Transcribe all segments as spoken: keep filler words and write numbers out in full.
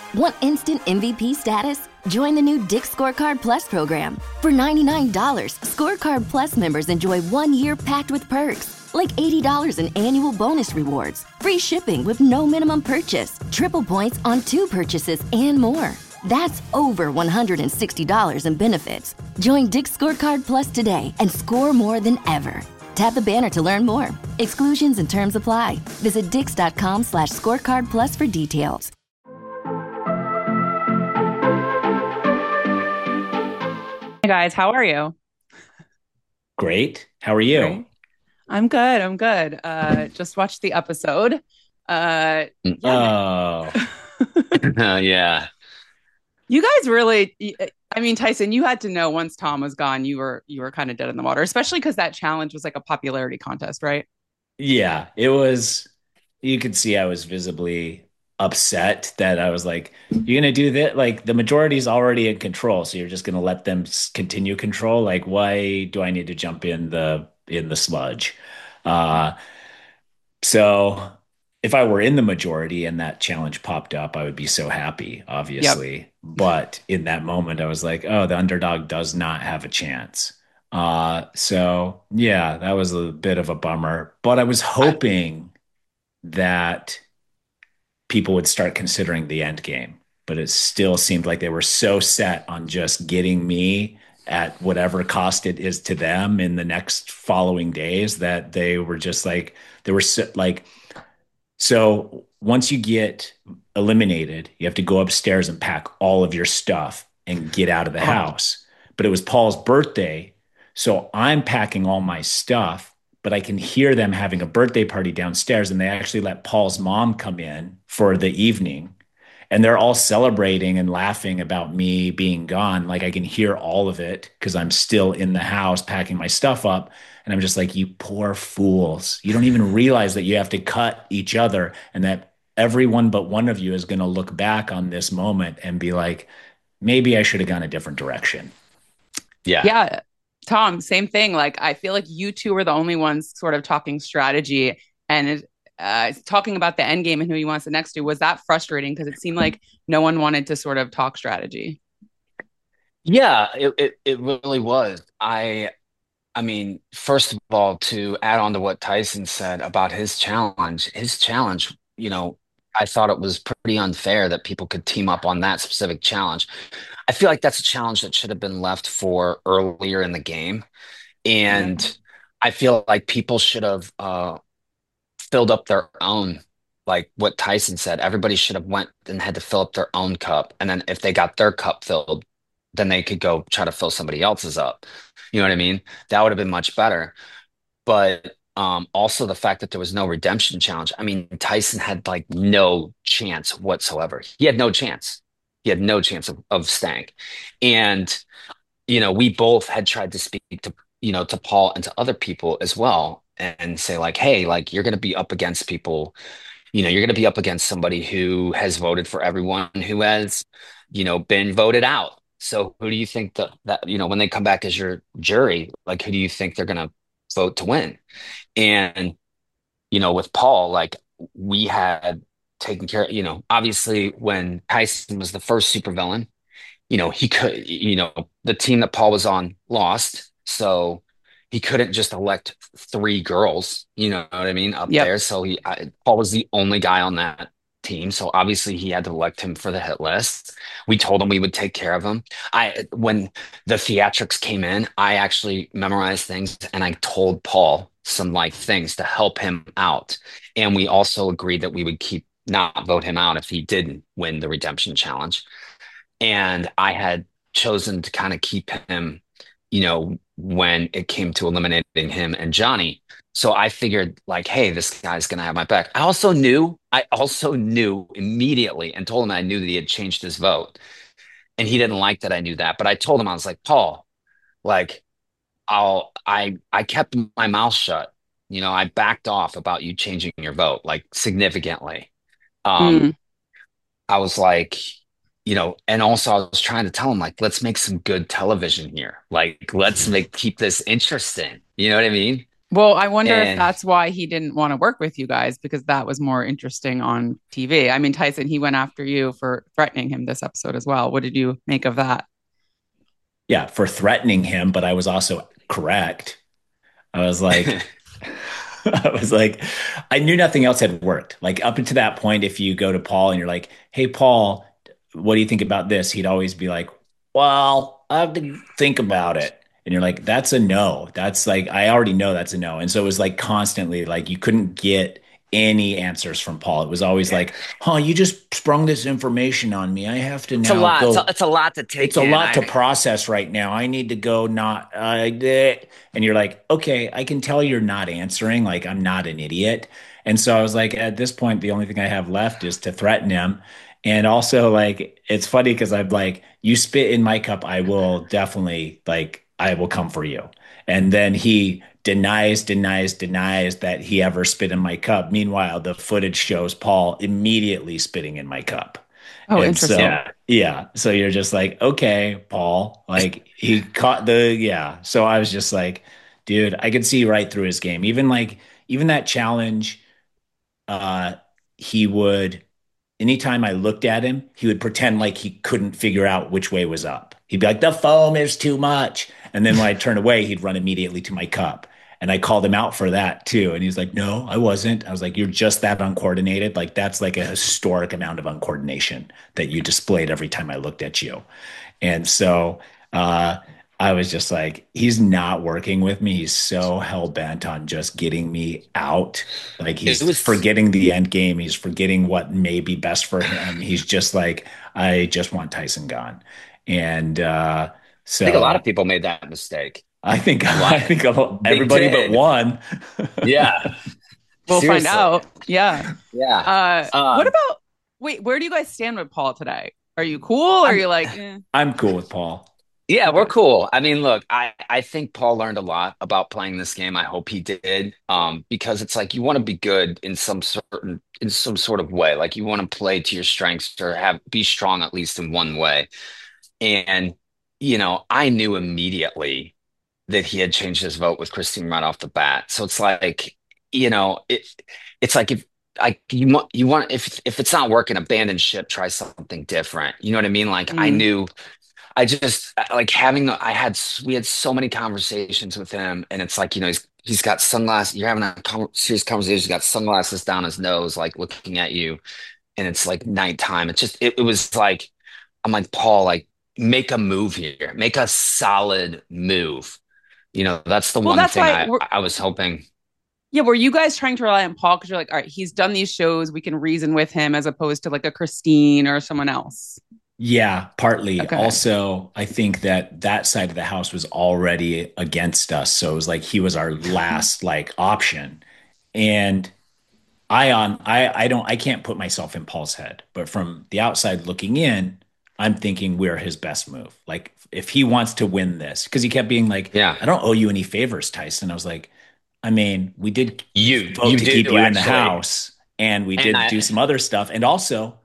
Want instant M V P status? Join the new Dick's Scorecard Plus program. For ninety-nine dollars, Scorecard Plus members enjoy one year packed with perks, like eighty dollars in annual bonus rewards, free shipping with no minimum purchase, triple points on two purchases, and more. That's over one hundred sixty dollars in benefits. Join Dick's Scorecard Plus today and score more than ever. Tap the banner to learn more. Exclusions and terms apply. Visit dix.com slash scorecard plus for details. Hey guys, how are you? Great. How are you? Great. I'm good. I'm good. Uh, just watched the episode. Uh, yeah, Oh, Uh, yeah. you guys really. I mean, Tyson, you had to know once Tom was gone, you were you were kind of dead in the water, especially because that challenge was like a popularity contest, right? yeah. It was, you could see I was visibly upset that I was like, you're gonna do that? Like the majority's already in control, so you're just gonna let them s- continue control? Like, why do I need to jump in the in the sludge? Uh, so if I were in the majority and that challenge popped up, I would be so happy, Yep. obviously. But in that moment, I was like, oh, the underdog does not have a chance. Uh, so yeah, that was a bit of a bummer. But I was I, hoping that people would start considering the end game. But it still seemed like they were so set on just getting me at whatever cost it is to them in the next following days that they were just like, they were so, like, so once you get eliminated, you have to go upstairs and pack all of your stuff and get out of the oh, house. But it was Paul's birthday. So I'm packing all my stuff, but I can hear them having a birthday party downstairs. And they actually let Paul's mom come in for the evening. And they're all celebrating and laughing about me being gone. Like I can hear all of it because I'm still in the house packing my stuff up. And I'm just like, you poor fools. You don't even realize that you have to cut each other and that everyone but one of you is going to look back on this moment and be like, maybe I should have gone a different direction. Yeah. yeah. Tom, same thing. Like, I feel like you two were the only ones sort of talking strategy and uh, talking about the end game and who he wants to next to. Was that frustrating? Because it seemed like no one wanted to sort of talk strategy. Yeah, it, it it really was. I I mean, first of all, to add on to what Tyson said about his challenge, his challenge, you know, I thought it was pretty unfair that people could team up on that specific challenge. I feel like that's a challenge that should have been left for earlier in the game. Yeah. And I feel like people should have uh filled up their own, like what Tyson said. Everybody should have went and had to fill up their own cup. And then if they got their cup filled, then they could go try to fill somebody else's up. You know what I mean? That would have been much better. But um, also the fact that there was no redemption challenge. I mean, Tyson had like no chance whatsoever. He had no chance. He had no chance of, of staying. And, you know, we both had tried to speak to, you know, to Paul and to other people as well and say like, hey, like you're going to be up against people, you know, you're going to be up against somebody who has voted for everyone who has, you know, been voted out. So who do you think that that, you know, when they come back as your jury, like who do you think they're going to vote to win? And, you know, with Paul, like we had taken care, you know, obviously when Tyson was the first supervillain, you know, he could, you know, the team that Paul was on lost. So he couldn't just elect three girls, you know what I mean, up Yep. there. So he, I, Paul was the only guy on that team. So obviously he had to elect him for the hit list. We told him we would take care of him. I, when the theatrics came in, I actually memorized things and I told Paul some like things to help him out. And we also agreed that we would keep not vote him out if he didn't win the redemption challenge. And I had chosen to kind of keep him, you know, when it came to eliminating him and Johnny. So I figured, like, hey, this guy's gonna have my back. I also knew, I also knew immediately and told him I knew that he had changed his vote. And he didn't like that I knew that. But I told him, I was like, Paul, like, I'll I I kept my mouth shut. You know, I backed off about you changing your vote, like significantly. Um, Mm. I was like, you know, and also I was trying to tell him like, let's make some good television here. Like, let's make keep this interesting. You know what I mean? Well, I wonder if And that's why he didn't want to work with you guys because that was more interesting on T V. I mean, Tyson, he went after you for threatening him this episode as well. What did you make of that? Yeah, for threatening him, but I was also correct. I was like, I was like, I knew nothing else had worked. Like up until that point, if you go to Paul and you're like, "Hey, Paul, what do you think about this?" He'd always be like, "Well, I have to think about it." And you're like, "That's a no." That's like, I already know that's a no. And so it was like constantly like you couldn't get any answers from Paul. It was always like, "Huh, you just sprung this information on me. I have to it's a now lot. It's a, go it's a lot to it's take a in. lot to I process right now. I need to go not uh, eh. And you're like, okay, I can tell you're not answering. Like I'm not an idiot. And so I was like, at this point, the only thing I have left is to threaten him. And also, like, it's funny because I'm like, you spit in my cup, I will definitely like, I will come for you. And then he denies, denies, denies that he ever spit in my cup. Meanwhile, the footage shows Paul immediately spitting in my cup. Oh, And so, interesting. yeah, yeah. So you're just like, okay, Paul, like he caught the, yeah. So I was just like, dude, I could see right through his game. Even like, even that challenge, uh, he would, anytime I looked at him, he would pretend like he couldn't figure out which way was up. He'd be like, the foam is too much. And then when I turn away, he'd run immediately to my cup. And I called him out for that too. And he's like, no, I wasn't. I was like, you're just that uncoordinated. Like, that's like a historic amount of uncoordination that you displayed every time I looked at you. And so uh, I was just like, he's not working with me. He's so hell bent on just getting me out. Like it he's was forgetting the end game. He's forgetting what may be best for him. He's just like, I just want Tyson gone. And uh, I think a lot of so people made that mistake. I think A I lot. think They everybody but did. one. Yeah. We'll find Seriously. out. Yeah. Yeah. Uh, what Um, about, wait, where do you guys stand with Paul today? Are you cool? Or are I'm you like, eh, I'm cool with Paul. yeah, we're okay. cool. I mean, look, I I think Paul learned a lot about playing this game. I hope he did. Um, because it's like you want to be good in some certain in some sort of way. Like you want to play to your strengths or have be strong at least in one way. And you know, I knew immediately that he had changed his vote with Christine right off the bat. So it's like, you know, it it's like if like you want you want if if it's not working, abandon ship, try something different. You know what I mean? Like I Mm, knew I just like having the I had we had so many conversations with him, and it's like, you know, he's he's got sunglasses. You're having a con serious conversation. He's got sunglasses down his nose, like looking at you, and it's like nighttime. It's just it, it was like I'm like, Paul, like make a move here, make a solid move. You know, that's the well, one that's thing why I we're, I was hoping. yeah, were you guys trying to rely on Paul because you're like, all right, he's done these shows, we can reason with him as opposed to like a Christine or someone else? Yeah, partly. Okay. Also, I think that that side of the house was already against us, so it was like he was our last like option. And I on I I don't I can't put myself in Paul's head, but from the outside looking in, I'm thinking we're his best move. Like if he wants to win this, because he kept being like, Yeah, I don't owe you any favors, Tyson. I was like, I mean, we did you vote you to keep do you in the actually, house, and we and did I do some other stuff. And also,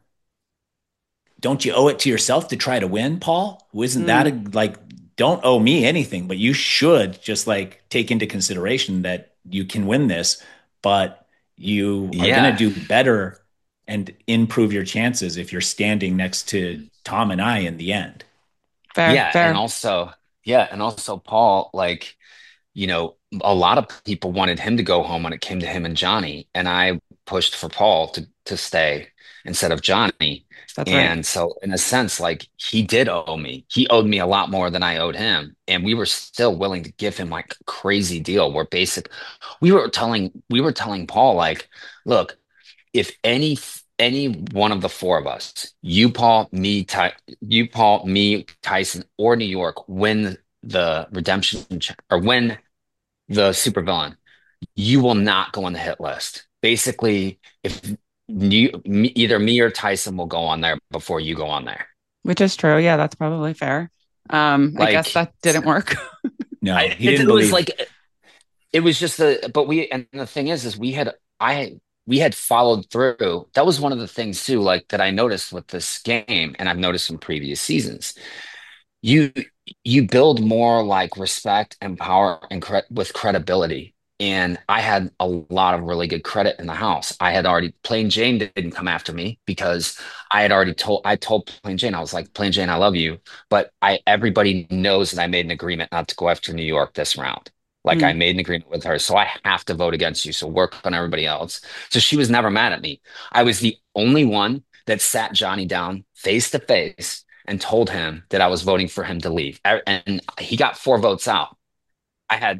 don't you owe it to yourself to try to win, Paul? Isn't that a, Mm, like, don't owe me anything, but you should just like take into consideration that you can win this, but you are going to yeah. do better and improve your chances if you're standing next to Tom and I in the end. fair, Yeah, and fair. also, yeah, and also Paul, like, you know, a lot of people wanted him to go home when it came to him and Johnny, and I pushed for Paul to to stay instead of Johnny. That's right. And so, in a sense, like he did owe me. He owed me a lot more than I owed him, and we were still willing to give him like a crazy deal. Where basic, we were telling we were telling Paul like, look, if any any one of the four of us, you Paul, me, Ty, you Paul, me, Tyson, or New York, win the redemption ch- or win the supervillain, you will not go on the hit list. Basically, if you me, either me or Tyson will go on there before you go on there. Which is true. Yeah, that's probably fair. Um, I guess Like that didn't work. No, I, he it, didn't it was believe. like it was just the but we and the thing is is we had I we had followed through. That was one of the things too, like that I noticed with this game, and I've noticed in previous seasons. You you build more like respect and power and cre with credibility and I had a lot of really good credit in the house. I had already Plain Jane didn't come after me because I had already told I told Plain Jane, I was like, Plain Jane, I love you, but I everybody knows that I made an agreement not to go after New York this round. Like I Mm. made an agreement with her, so I have to vote against you. So work on everybody else. So she was never mad at me. I was the only one that sat Johnny down face to face and told him that I was voting for him to leave. And he got four votes out. I had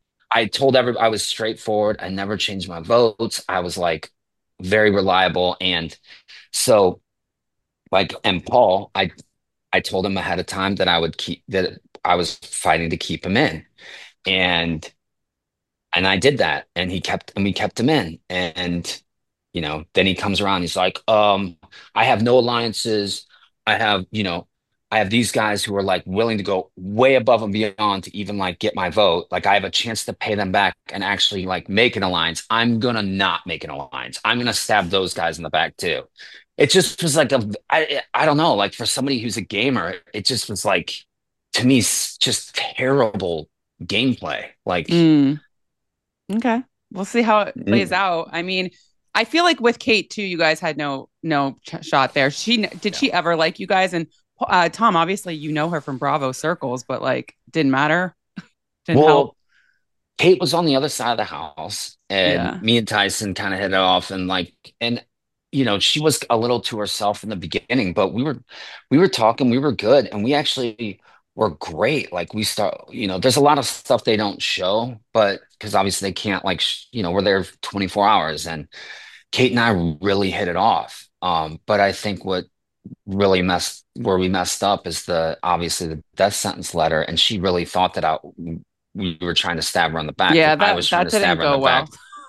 I told every I was straightforward. I never changed my votes. I was like very reliable. And so like and Paul, I I told him ahead of time that I would keep that I was fighting to keep him in. And and I did that. And he kept and we kept him in. And you know, then he comes around, he's like, um, I have no alliances. I have, you know, I have these guys who are like willing to go way above and beyond to even like get my vote. Like I have a chance to pay them back and actually like make an alliance. I'm gonna not make an alliance. I'm gonna stab those guys in the back too. It just was like a, I, I don't know, like for somebody who's a gamer, it just was like, to me, s- just terrible gameplay. Like, Mm. Okay. We'll see how it plays mm, out. I mean, I feel like with Kate too, you guys had no no ch shot there. She did No. she ever like you guys? And uh, Tom, obviously you know her from Bravo circles, but like didn't matter, didn't help. well, Kate was on the other side of the house, and Yeah. me and Tyson kind of hit it off, and like, and you know, she was a little to herself in the beginning, but we were, we were talking, we were good, and we actually were great. Like we start, you know, there's a lot of stuff they don't show, but because obviously they can't, like, sh you know, we're there twenty-four hours, and Kate and I really hit it off. Um, but I think what really messed where we messed up is the obviously the death sentence letter, and she really thought that I we were trying to stab her on the back Yeah, because I that was trying that to stab didn't her on the go well. back.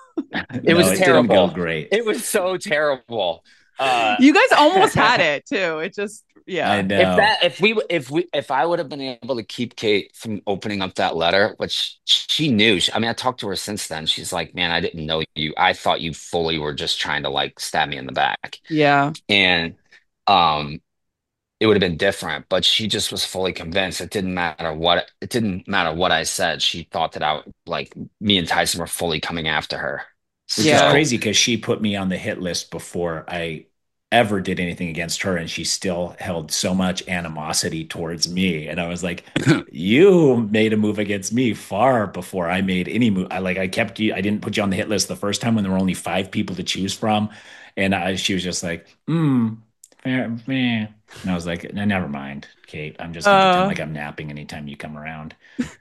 It No, was it didn't go terrible. great. It was so terrible. Uh, You guys almost had it too. It just I yeah. if know. that if we if we if I would have been able to keep Kate from opening up that letter, which she knew. I mean, I talked to her since then. She's like, "Man, I didn't know you. I thought you fully were just trying to like stab me in the back." Yeah. And um it would have been different, but she just was fully convinced it didn't matter what it didn't matter what I said. She thought that I like me and Tyson were fully coming after her. Which is Yeah. So crazy because she put me on the hit list before I ever did anything against her, and she still held so much animosity towards me. And I was like, "You made a move against me far before I made any move. I like I kept you. I didn't put you on the hit list the first time when there were only five people to choose from." And I, she was just like, "Hmm, fair, meh." And I was like, "No, never mind, Kate. I'm just gonna pretend Uh like I'm napping anytime you come around."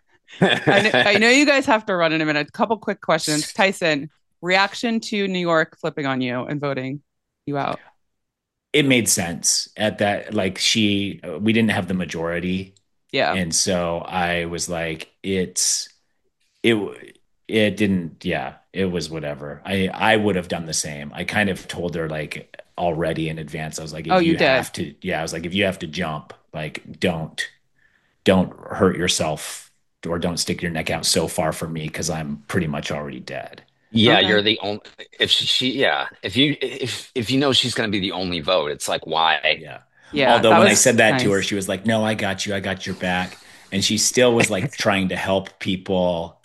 I know I know you guys have to run in a minute. A couple quick questions. Tyson, reaction to New York flipping on you and voting you out. It made sense at that. Like she, we didn't have the majority. Yeah. And so I was like, it's it it didn't, yeah, it was whatever. I I would have done the same. I kind of told her like already in advance. I was like, Oh, if you you did. have to, yeah, I was like, if you have to jump, like don't don't hurt yourself or don't stick your neck out so far for me because I'm pretty much already dead. yeah, Okay. you're the only if she, she yeah, if you if if you know she's gonna be the only vote, it's like why? Yeah. Yeah, Although that when I was said that to her, nice. she was like, "No, I got you. I got your back." And she still was like trying to help people.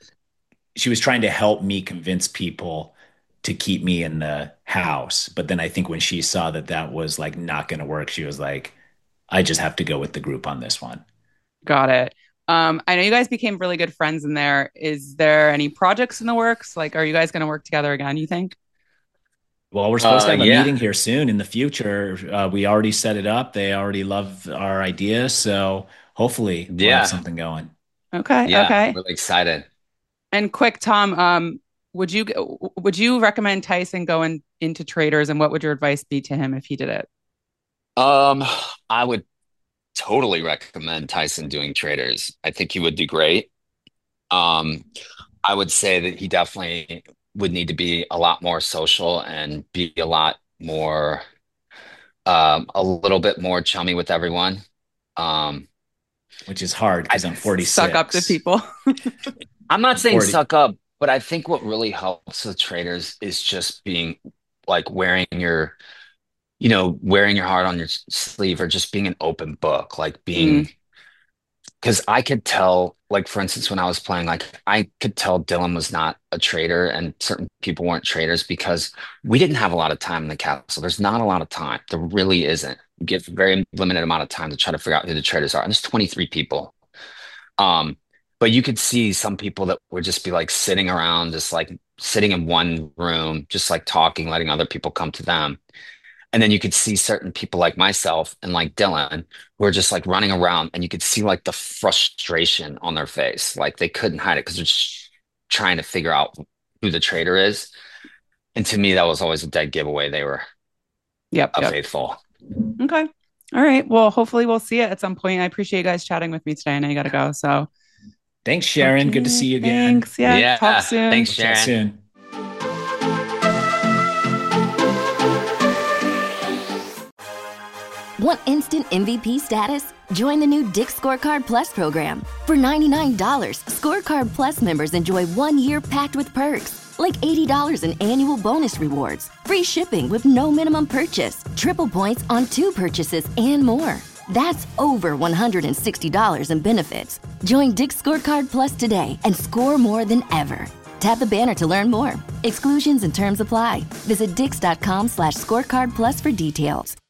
She was trying to help me convince people to keep me in the house. But then I think when she saw that that was like not going to work, she was like, "I just have to go with the group on this one." Got it. Um, I know you guys became really good friends in there. Is there any projects in the works? Like, are you guys going to work together again, you think? Well, we're supposed to Uh have a yeah. meeting here soon in the future. Uh, we already set it up. They already love our idea. So hopefully we'll have Yeah. something going. Okay, Yeah. okay. Really excited. And quick, Tom, um, would you would you recommend Tyson going into traders, and what would your advice be to him if he did it? Um, I would totally recommend Tyson doing traders. I think he would do great. Um, I would say that he definitely would need to be a lot more social and be a lot more, um, a little bit more chummy with everyone. Um, Which is hard I, because I'm Suck up to forty-six. people. I'm not I'm saying forty. suck up, but I think what really helps with traders is just being like wearing your, you know, wearing your heart on your sleeve or just being an open book, like Mm, being, because I could tell. like for instance, when I was playing, like I could tell Dylan was not a trader and certain people weren't traders because we didn't have a lot of time in the castle. There's not a lot of time. There really isn't. You get a very limited amount of time to try to figure out who the traders are. And there's twenty-three people. Um, but you could see some people that would just be like sitting around, just like sitting in one room, just like talking, letting other people come to them. And then you could see certain people like myself and like Dylan who are just like running around and you could see like the frustration on their face. Like they couldn't hide it because they're just trying to figure out who the trader is. And to me, that was always a dead giveaway. They were Yep. a yep. faithful. Okay. All right. Well, hopefully we'll see it at some point. I appreciate you guys chatting with me today. I know you got to go. So Thanks, Sharon. okay. Good to see you again. Thanks. Yeah. Yeah. Talk soon. Thanks, Chat Sharon. soon. Want instant M V P status? Join the new Dick's Scorecard Plus program. For ninety-nine dollars, Scorecard Plus members enjoy one year packed with perks, like eighty dollars in annual bonus rewards, free shipping with no minimum purchase, triple points on two purchases, and more. That's over one hundred sixty dollars in benefits. Join Dick's Scorecard Plus today and score more than ever. Tap the banner to learn more. Exclusions and terms apply. Visit dix.com slash scorecard plus for details.